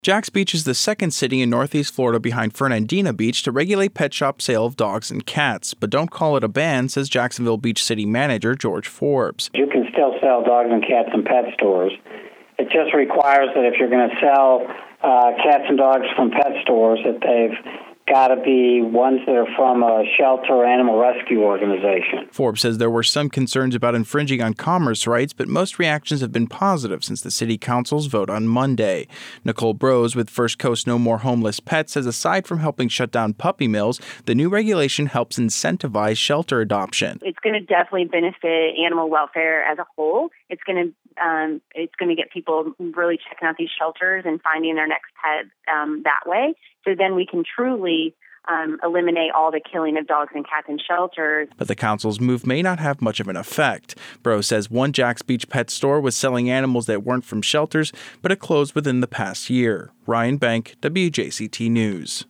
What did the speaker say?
Jax Beach is the second city in Northeast Florida behind Fernandina Beach to regulate pet shop sale of dogs and cats, but don't call it a ban, says Jacksonville Beach City Manager George Forbes. You can still sell dogs and cats in pet stores. It just requires that if you're going to sell cats and dogs from pet stores, that they've got to be ones that are from a shelter or animal rescue organization. Forbes says there were some concerns about infringing on commerce rights, but most reactions have been positive since the city council's vote on Monday. Nicole Brose with First Coast No More Homeless Pets says aside from helping shut down puppy mills, the new regulation helps incentivize shelter adoption. It's going to definitely benefit animal welfare as a whole. It's going to get people really checking out these shelters and finding their next pet that way. So then we can truly eliminate all the killing of dogs and cats in shelters. But the council's move may not have much of an effect. Bro says one Jax Beach pet store was selling animals that weren't from shelters, but it closed within the past year. Ryan Bank, WJCT News.